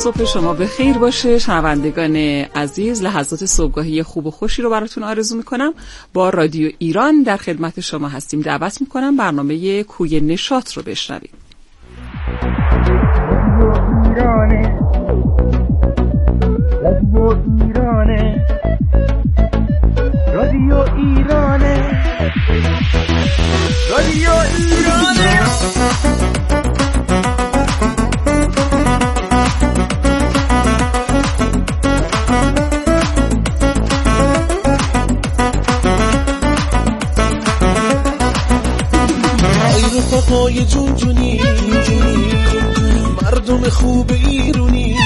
صبح شما به خیر باشه. شنوندگان عزیز، لحظات صبحگاهی خوب و خوشی رو براتون آرزو میکنم. با رادیو ایران در خدمت شما هستیم. دعوت میکنم برنامه کوی نشاط رو بشنوید. رادیو ایرانه، رادیو ایرانه. ای رفقای جون جونی، مردم خوب ایرونی،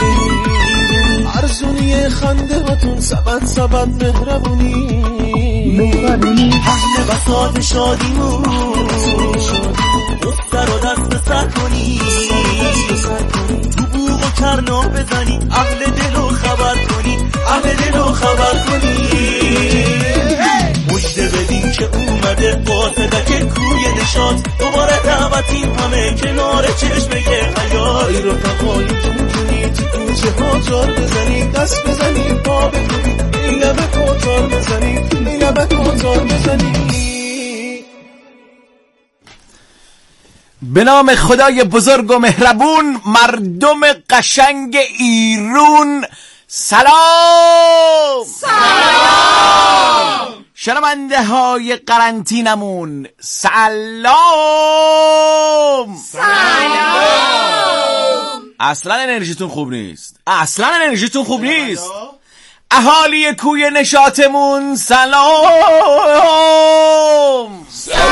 ارزونی خنده هاتون سبد سبد مهربونی، اهل بساط شادیمون دفتر و دست سر کنی، تو بوق و کرنا بزنی، اهل دلو خبر کنی، اهل دلو خبر کنی. مجده بدین که اومده قاصدک کوی نشاط، دوباره دعوتیم همه کنار چشمه حیات. ای رفقای جون جونی، تو کوچه ها جار بزنی، دست بزنی، پا بکوبی، این لبه کوتار بزنی، این لبه کوتار بزنی. به نام خدای بزرگ و مهربون، مردم قشنگ ایرون، سلام سلام. شنونده های قرنطینمون، سلام سلام. اصلا انرژیتون خوب نیست، اصلا انرژیتون خوب نیست. اهالی کوی نشاطمون، سلام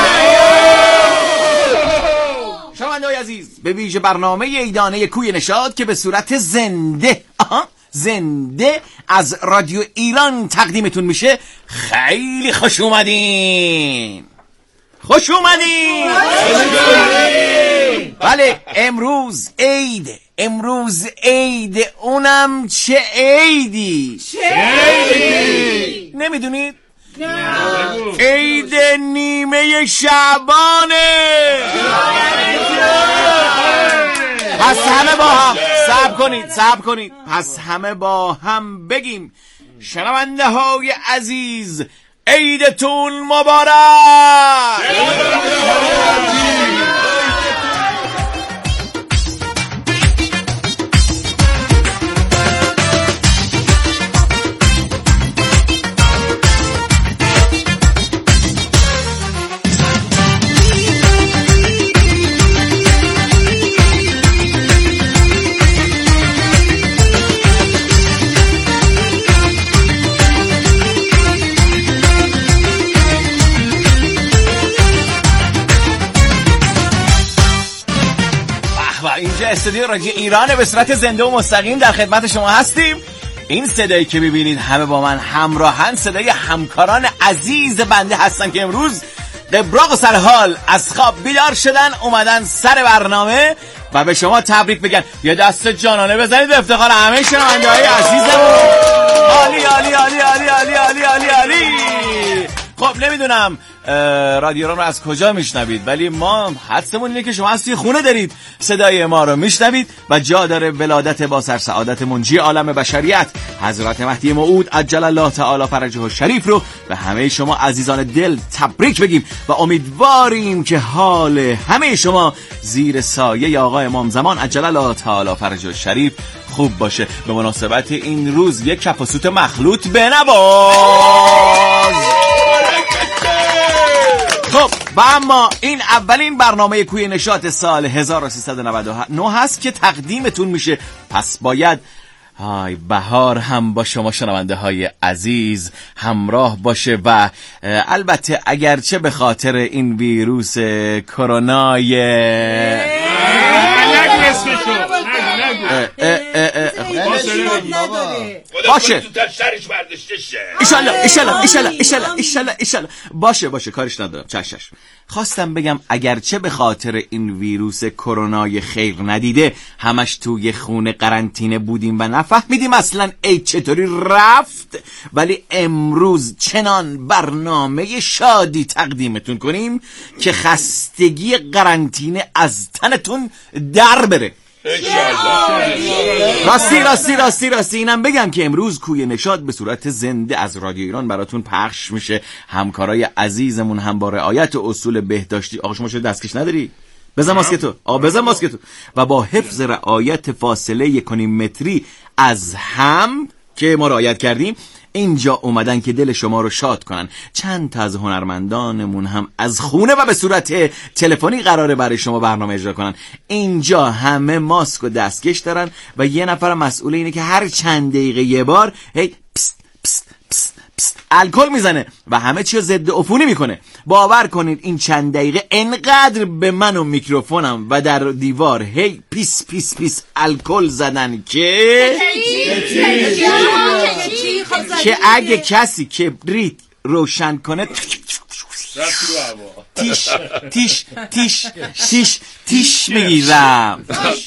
سلام. شنونده های عزیز، به ویژه برنامه ایدانه کوی نشاط که به صورت زنده زنده از رادیو ایران تقدیمتون میشه، خیلی خوش اومدین. خوش اومدین. بله، امروز عیده، امروز عیده. اونم چه عیدی؟ نمیدونید؟ عید نیمه شعبانه. پس همه با هم صبر کنید پس همه با هم بگیم: شنونده های عزیز، عیدتون مبارک. اینجا استودیو رادیو ایران، به صورت زنده و مستقیم در خدمت شما هستیم. این صدایی که میبینید همه با من همراهن، صدای همکاران عزیز بنده هستن که امروز به براق و سرحال از خواب بیدار شدن، اومدن سر برنامه و به شما تبریک بگن. یه دست جانانه بزنید به افتخار همه شنونده‌های عزیزمون. عالی عالی عالی عالی عالی عالی عالی عالی. خب نمیدونم رادیو رو از کجا میشنوید، ولی ما حدسمون اینه که شما از توی خونه دارید صدای ما رو میشنوید و جا داره ولادت با سر سعادت منجی عالم بشریت حضرت مهدی موعود عجل الله تعالی فرجه الشریف رو به همه شما عزیزان دل تبریک بگیم و امیدواریم که حال همه شما زیر سایه آقا امام زمان عجل الله تعالی فرجه الشریف خوب باشه. به مناسبت این روز یک کف و سوت مخلوط بنواز. خب و اما این اولین برنامه کوی نشاط سال 1399 هست که تقدیمتون میشه، پس باید بهار هم با شما شنونده های عزیز همراه باشه و البته اگرچه به خاطر این ویروس کرونای باشه ایشالله باشه کارش ندارم، چشش. خواستم بگم اگرچه به خاطر این ویروس کرونای خیر ندیده همش توی خونه قرنطینه بودیم و نفهمیدیم اصلا عید چطوری رفت، ولی امروز چنان برنامه شادی تقدیمتون کنیم که خستگی قرنطینه از تنتون در بره. راستی اینم بگم که امروز کوی نشاط به صورت زنده از رادیو ایران براتون پخش میشه. همکارای عزیزمون هم با رعایت اصول بهداشتی، آقا شما چرا دستکش نداری؟ بزن ماسکتو. بزن ماسکتو. و با حفظ رعایت فاصله 1.5 متری از هم که ما رعایت کردیم، اینجا اومدن که دل شما رو شاد کنن. چند تا از هنرمندانمون هم از خونه و به صورت تلفنی قراره برای شما برنامه اجرا کنن. اینجا همه ماسک و دستکش دارن و یه نفر مسئول اینه که هر چند دقیقه یه بار هی پست پست پست پست الکل میزنه و همه چی رو ضد عفونی میکنه. باور کنید این چند دقیقه انقدر به من و میکروفونم و در دیوار هی پیس پیس پیس الکل زدن که اگه کسی کبریت روشن کنه تیش میگیرم.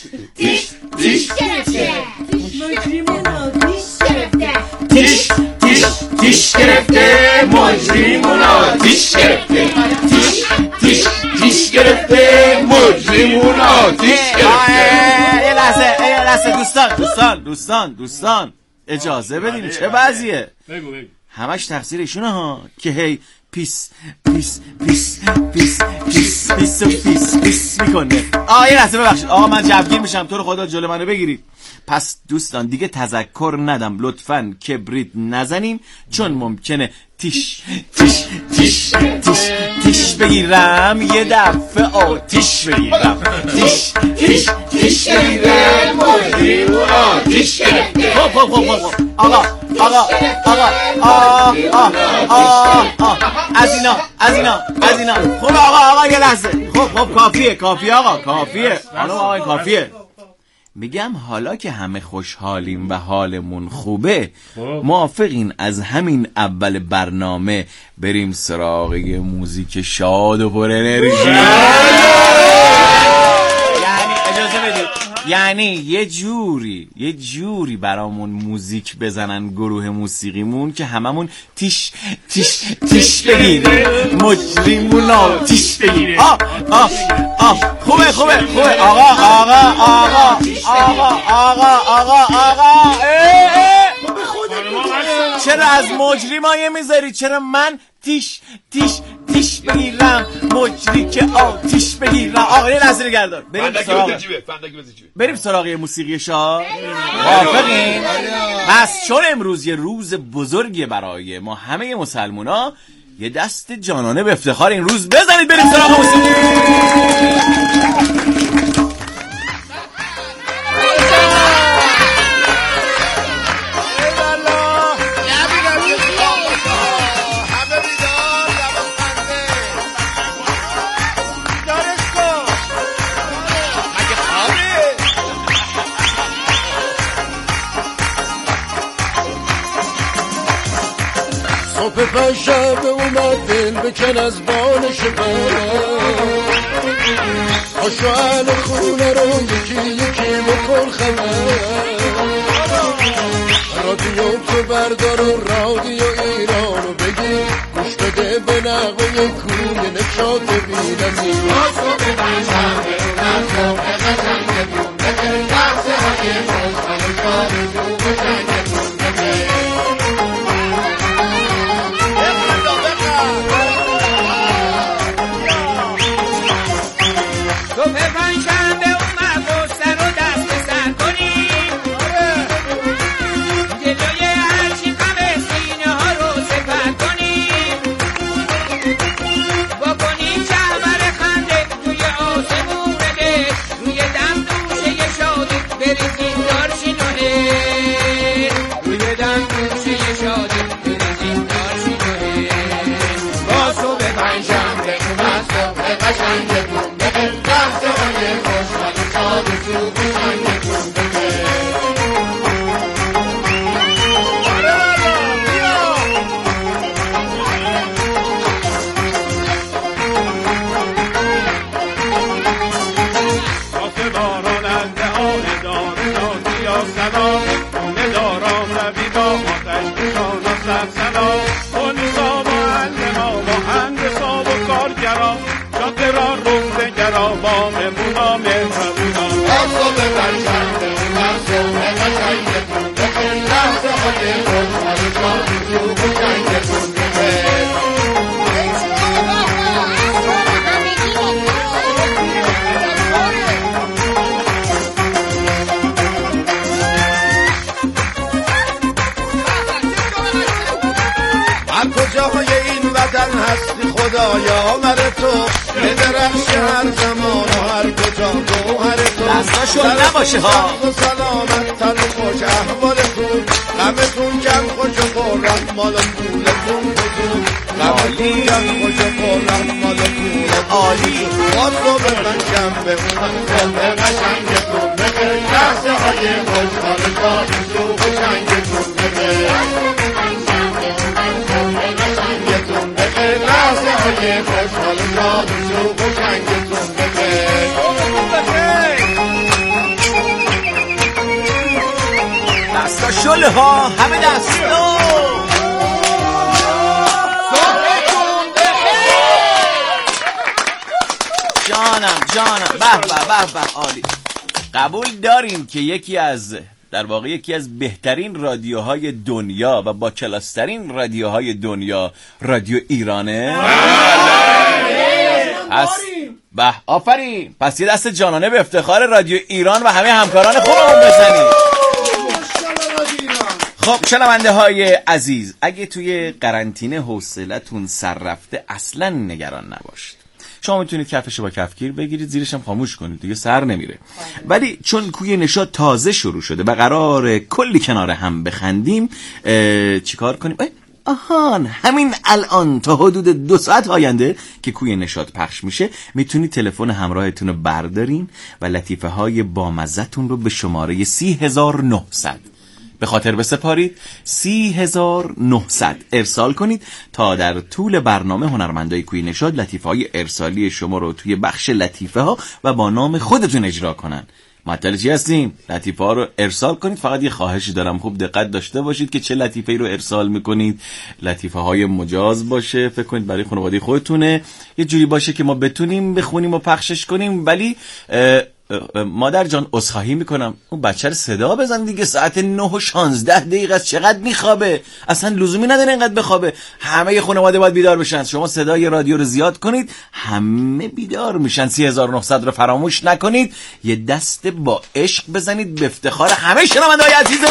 تیش گرفته مجریمونا، تیش گرفته تیش گرفته مجریمونا، تیش گرفته. یه لحظه دوستان اجازه بدین. چه وضعیه؟ بگو همش تقصیر ایشونه ها که هی پیس میکنه. یه لحظه ببخشید آقا، من جوگیر میشم، تو رو خدا جلو منو بگیرید. پس دوستان دیگه تذکر ندم، لطفاً کبریت نزنیم چون ممکنه تیش بگیرم، یه دفعه آتیش بگیرم. تیش بگیرم مجریم و آتیش گرفته. آقا از اینا خب آقا یه لحظه. خب کافیه آقا، کافیه خانم آقا، کافیه. میگم حالا که همه خوشحالیم و حالمون خوبه، موافقین از همین اول برنامه بریم سراغ یه موزیک شاد و پر انرژی؟ یعنی اجازه بدید، یعنی یه جوری برامون موزیک بزنن گروه موسیقیمون که هممون تیش بگیره، مجریمونا تیش بگیره. خوبه آقا چرا از مجریمایه میذاری؟ چرا من تیش بگیرم، مجری که آتیش بگیرم. آقا یه لحظه نگردار، بریم سراغ موسیقی شاه. موافقین؟ پس چون امروز یه روز بزرگیه برای ما همه مسلمونا، یه دست جانانه به افتخار این روز بزنید، بریم سراغ موسیقی. صبح پنجشنبه اومد دل بکن از بال شبه، آشو اهل خونه رو یکی بکن خبر. رادیو تو بردار و رادیو ایران رو بگیر، گوش بده به نغمه کوی نشاط بی‌نظیر. صبح پنجشنبه اومد صبح قشنگ بون بده، وقت های خوشحال و شاد و جو بجنگتون بده. واسو به پرچمه اونم صبح قشنگتون بخیر لحظه های خوشحال شاد و جنگتون بخیر کجای این وطن هستی خدایا مر تو به درخش هر زمان و هر کجا گوهر تو دستاشون نباشه ها و سلامت تن خوش احوالتون غمتون کم خوش و خورم مال پولتون بزون غمتون کم خوش و خورم مال پولتون عالی واسو به پنجشنبه اونم صبح قشنگتون بخیر لحظه های خوشحال شاد و قشنگتون بخیر لحظه های خوشحال شاد و قشنگتون بخیر دستا شله ها همه دستا جانم به عالی. قبول داریم که یکی از بهترین رادیوهای دنیا و با کلاسترین رادیوهای دنیا رادیو ایرانه. به آفرین. پس یه دست جانانه به افتخار رادیو ایران و همه همکاران خوبمون بزنید. خب شنونده های عزیز، اگه توی قرنطینه حوصلتون سر رفته اصلا نگران نباشید. شما میتونید کفشو با کفگیر بگیرید، زیرش هم خاموش کنید، دیگه سر نمیره. ولی چون کوی نشاط تازه شروع شده و قراره کلی کنار هم بخندیم، چیکار کنیم؟ آهان، همین الان تا حدود 2 ساعت آینده که کوی نشاط پخش میشه میتونید تلفن همراهتون رو بردارین و لطیفه های بامزتون رو به شماره 30900 به خاطر بسپارید. 30900 ارسال کنید تا در طول برنامه هنرمندای کوی نشاط لطیفه های ارسالی شما رو توی بخش لطیفه ها و با نام خودتون اجرا کنن. معطل چی هستیم؟ لطیفه ها رو ارسال کنید. فقط یه خواهشی دارم، خوب دقت داشته باشید که چه لطیفه ای رو ارسال میکنید. لطیفه های مجاز باشه، فکر کنید برای خانواده خودتونه، یه جوری باشه که ما بتونیم بخونیم و پخشش کنیم. ولی مادر جان عذرخواهی میکنم، اون بچه رو صدا بزن دیگه، ساعت 9:16 است، چقدر میخوابه؟ اصلا لزومی نداره اینقدر بخوابه. همه خانواده باید بیدار بشن. شما صدای رادیو رو زیاد کنید، همه بیدار میشن. 3900 رو فراموش نکنید. یه دست با عشق بزنید به افتخار همه شنونده‌های عزیزمون.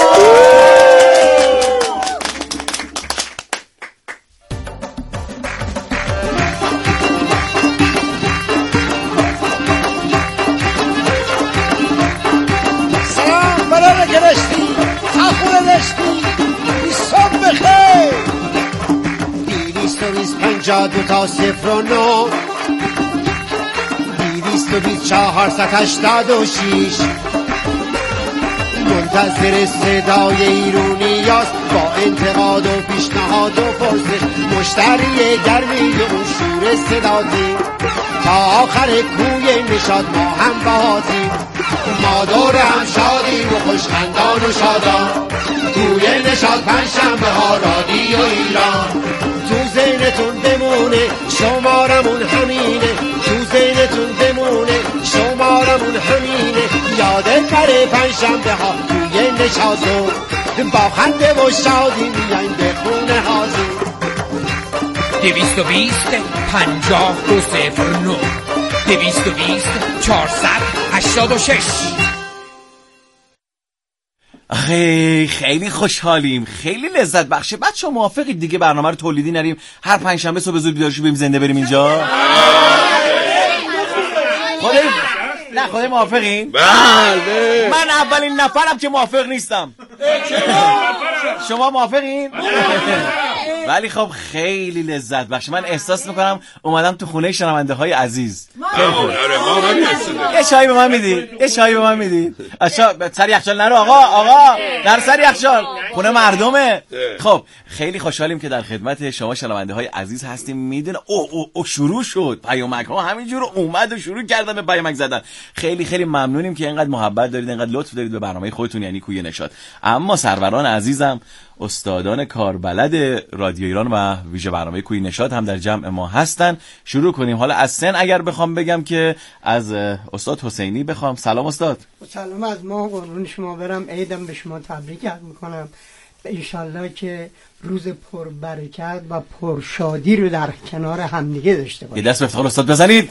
دو تا 09 22486 منتظر صدای ایرونیاست با انتقاد و پیشنهاد و پرسش، مشتری گرمی اون شور صدازی. تا آخر کوی نشاط ما هم بازیم، ما دور هم شادیم و خوشخندان و شادان. کوی نشاط پنجشنبه ها رادیو ایران. تو ذهنتون بمونه شمارمون همینه، تو ذهنتون بمونه شمارمون همینه. یادت نره پنجشنبه ها توی نشاطو با خنده و شادی میایم به خونه حاضر. 220 5209 220 486. خیلی خوشحالیم، خیلی لذت بخشه. بچه‌ها موافقید دیگه برنامه رو تولیدی نریم، هر پنجشنبه صبح زود بیدار شیم بریم زنده بریم اینجا؟ خودت موافقین؟ بله. من اولین نفرم که موافق نیستم. شما موافقین؟ ولی خب خیلی لذت بخشه. من احساس میکنم اومدم تو خونه شنونده های عزیز. یه چایی به من میدید؟ سر یخچال نرو آقا، در سر یخچال خونه مردمه. خب خیلی خوشحالیم که در خدمت شما شنونده های عزیز هستیم. میدونه او شروع شد، پیامک ها همینجور اومد و شروع کردن به پیامک زدن. خیلی خیلی ممنونیم که اینقدر محبت دارید، اینقدر لطف دارید به برنامه خودتون، یعنی کوی نشاط. اما سروران عزیزم، استادان کاربلد رادیو ایران و ویژه برنامه کوی نشاط هم در جمع ما هستن. شروع کنیم. حالا از سن اگر بخوام بگم که از استاد حسینی بخوام. سلام استاد. سلام از ما، قربون شما برم. عیدم به شما تبریک میکنم. انشالله که روز پربرکت و پرشادی رو در کنار همدیگه داشته باشیم. یه دست به افتخار استاد بزنید.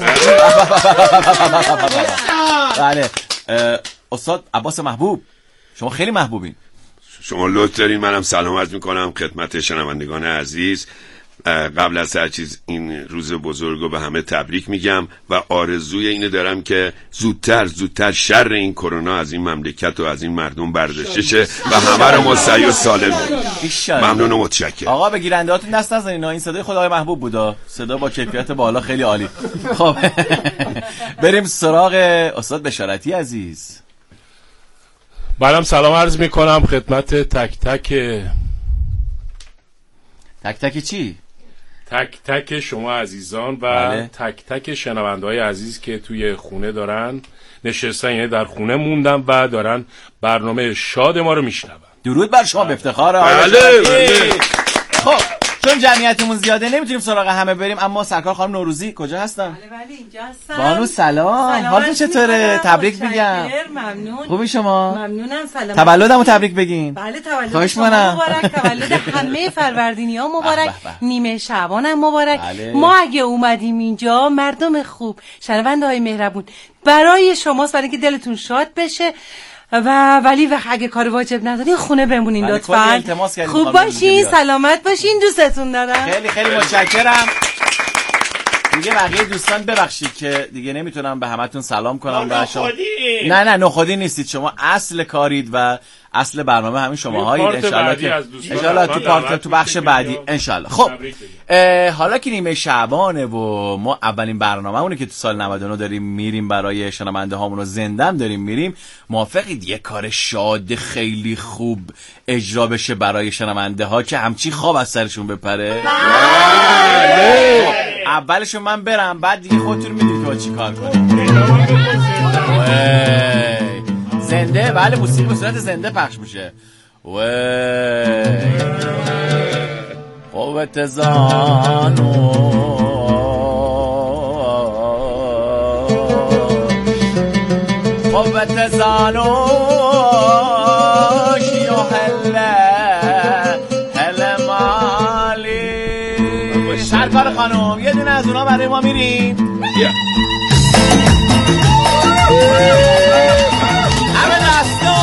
بله استاد عباس محبوب، شما خیلی محبوبین. شما لطف دارین. منم سلام عرض میکنم خدمت شنوندگان عزیز. قبل از هر چیز این روز بزرگ رو به همه تبریک میگم و آرزوی اینو دارم که زودتر شر این کرونا از این مملکت و از این مردم برداشته شه و همه رو مستعی و سالم. ممنون و متشکرم. آقا به گیرنده هاتون دست نزنین، این صدای خود آقای محبوب بودا، صدا با کیفیت بالا، خیلی عالی. خب بریم سراغ استاد بشارتی عزیز. منم سلام عرض میکنم خدمت تک تک چی؟ تک تک شما عزیزان و بله. تک تک شنونده‌های عزیز که توی خونه دارن نشستن، یعنی در خونه موندن و دارن برنامه شاد ما رو میشنون. درود بر شما به افتخار. بله. خب چون جمعیتمون زیاده نمیتونیم سراغ همه بریم، اما سرکار خانم نوروزی کجا هستن؟ بله اینجا هستم. بانو سلام، حالتون چطوره؟ تبریک میگم. ممنون. خوبی شما؟ ممنونم. سلام. تولدمو تبریک بگین. بله تولد خواهش شما می‌کنم. مبارک. تولد همه فروردینی‌ها مبارک. نیمه شعبان هم مبارک. بله. ما اگه اومدیم اینجا مردم خوب، شنونده‌های مهربون، برای شماست، برای که دلتون شاد بشه ولی اگه کار واجب ندارین خونه بمونین لطفاً. خوب باشین، سلامت باشین، دوستتون دارم. خیلی خیلی متشکرم. دیگه بقیه دوستان ببخشید که دیگه نمیتونم به همتون سلام کنم. نه نخودی نیستید، شما اصل کارید و اصل برنامه همین شماهایید. انشالله تو پارت تو بخش بعدی انشالله. خب حالا که نیمه شعبانه و ما اولین برنامه‌مونه که تو سال 99 داریم میریم برای شنونده هامون رو زندم داریم میریم، موافقید یه کار شاد خیلی خوب اجرا بشه برای شنونده ها که همچی خواب از سرشون بپره؟ اولشو من برم، بعد دیگه خودتون میدونید که چی کار کنیم. زنده، بله موسیقی به صورت زنده پخش میشه. قوت زانو قوت زانو شیو هل مالی. سرکار خانم یه دونه از اونا برای ما میرین؟ همه دستو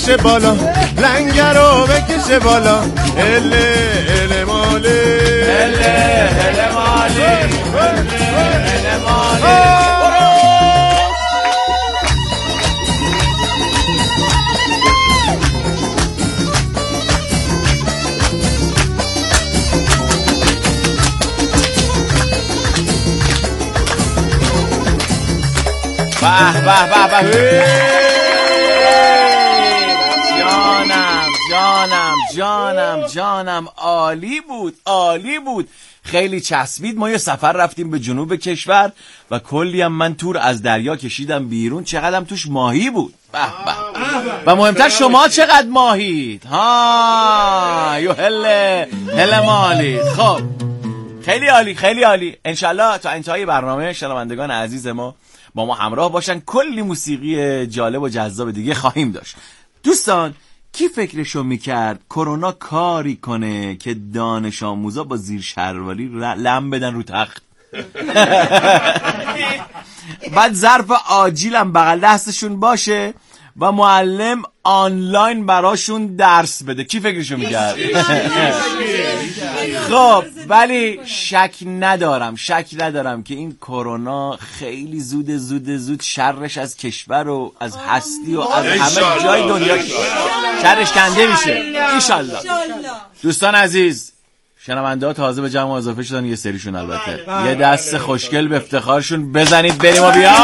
بکشه بالا، لنگر رو بکشه بالا. اله اله ماله، اله اله ماله، اله ماله. به به به به. جانم عالی بود. خیلی چسبید. ما یه سفر رفتیم به جنوب کشور و کلی هم من تور از دریا کشیدم بیرون. چقدرم توش ماهی بود. به به. و مهمتر شما چقدر ماهید. یو هله مالید. خب خیلی عالی. انشالله تا انتهای برنامه شنوندگان عزیز ما با ما همراه باشن. کلی موسیقی جالب و جذاب دیگه خواهیم داشت. دوستان، کی فکرشو میکرد کرونا کاری کنه که دانش آموزا با زیر شروالی لم بدن رو تخت؟ بعد ظرف آجیلم بغل دستشون باشه و معلم آنلاین براشون درس بده. کی فکرشو میکرد؟ خب ولی شک ندارم که این کرونا خیلی زود شرش از کشور و از هستی و از همه جای دنیا شرش کنده میشه انشالله. دوستان عزیز، شنونده ها تازه به جمع اضافه شدن، یه سریشون البته. یه دست خوشگل به افتخارشون بزنید بریم و بیا.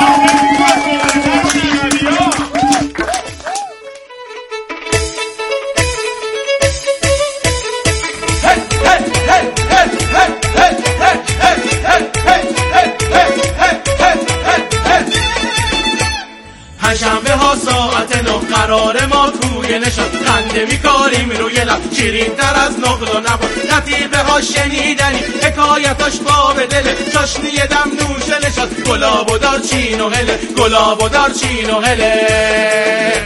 پنجشنبه ها ساعت 9 قرار ما توی نشاط خنده میکاریم روی لب، شیرین تر از نقل و نبات، لطیفه ها شنیدنی، حکایتاش باب دله، چاشنی دم نوش نشاط، گلاب و دارچین و هله، گلاب و دارچین و هله.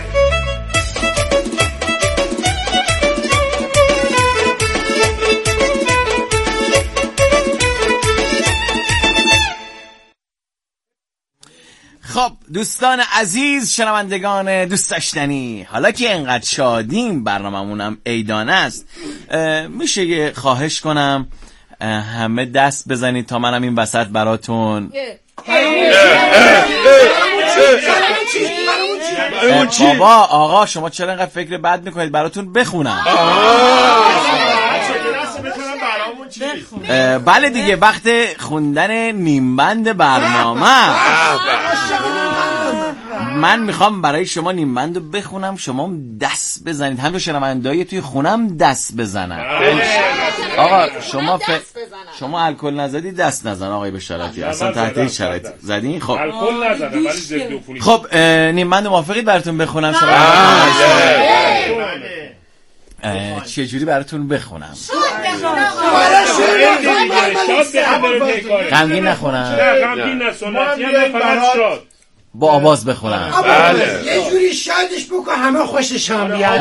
خب دوستان عزیز، شنوندگان دوست داشتنی، حالا که اینقدر شادیم، برنامه‌مونم عیدانه است، میشه یه خواهش کنم همه دست بزنید تا منم این وسط براتون بابا آقا شما چرا اینقدر فکر بد میکنید؟ براتون بخونم. بله دیگه، وقت خوندن نیمبند برنامه. من میخوام برای شما نیمبندو بخونم، شما دست بزنید، همه شنونده‌ای توی خونم دست بزنن. آقا شما الکل نزدی دست نزن آقای بشارتی، اصلا تحت هیچ شرایطی زدین. خب الکل نزدم ولی ضد عفونی. خب نیمبند موافقید براتون بخونم؟ شما چه جوری براتون بخونم؟ غمگین نخونم، غمگین نه، سنتی هم فقط شاد با آواز بخونم. یه جوری شادش بکن همه خوشش هم بیاد.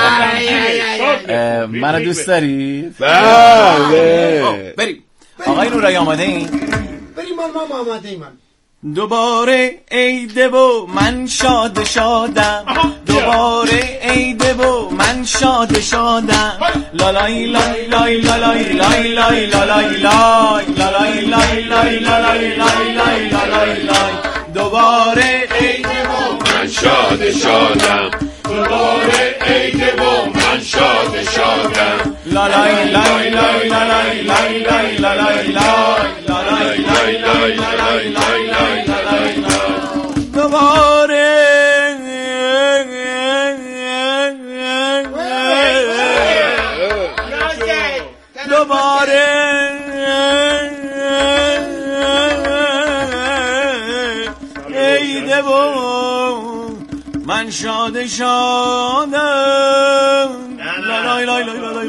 منو دوست دارید؟ بله. بریم. آقای نورایی آماده این؟ بریم ما آماده ایم. دوباره عیده و من شادم، دوباره عیده و من شادم، لالای لای لای لای لای لای لای لای لای لای لای لای لای لای لای. دوباره عیده و من شادم، دوباره عیده و من شادم، لالای لای لای لای لای لای لای لای لای لای لای. دوباره عیده و من شادم، لای لای لای لای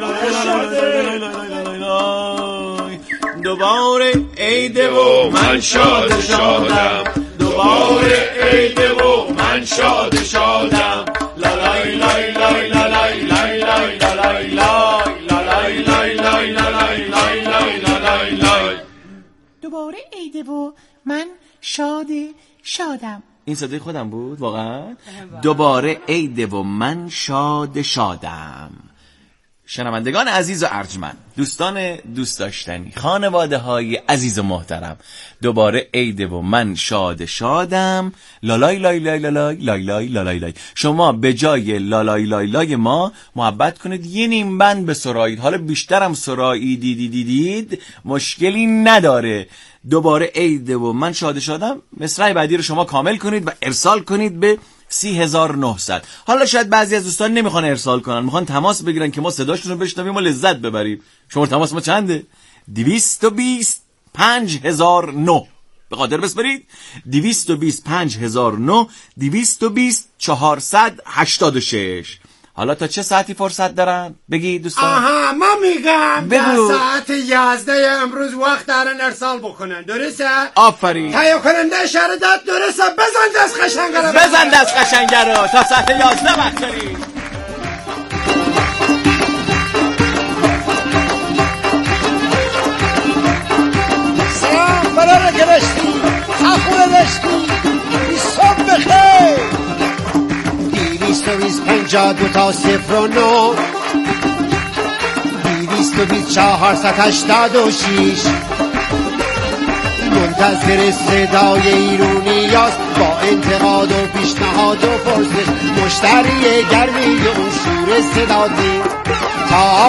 لای. دوباره عیده و من شادم، دوباره عیده و من شادم، لای لای لای لای لای لای لای لای لای لای لای. دوباره عیده و من شادم. این صدای خودم بود واقعا. دوباره عید و من شادم. شنوندگان عزیز و ارجمند، دوستان دوست داشتنی، خانواده های عزیز و محترم، دوباره عید و من شادم. لالای لای لای لای لای لای لای لای. شما به جای لالای لای لای ما محبت کنید یه نیم بند به سرایید. حالا بیشترم سرایی دیدید مشکلی نداره. دوباره عید و من شادم. مصرع بعدی رو شما کامل کنید و ارسال کنید به 30900. حالا شاید بعضی از دوستان نمیخوان ارسال کنن، میخوان تماس بگیرن که ما صداشون رو بشنویم و لذت ببریم. شماره تماس ما چنده؟ 220 5009. به قادر بسپرید 220 5009 220 486. حالا تا چه ساعتی فرصت دارن؟ بگی دوستان. آها ما میگم بگو. ساعت 11 امروز وقت دارن ارسال بکنن. درسته؟ آفرین. تهیه کننده شهر داد درسته. بزن دست قشنگه رو تا ساعت 11 وقت داریم. سلام برای گرشتی خفور دشتی صبح بخیر. 252 تا 09 220 486 منتظر صدای ایرونیاست با انتقاد و پیشنهاد و پرسش. مشتری گرمی اون شور صدا دی تا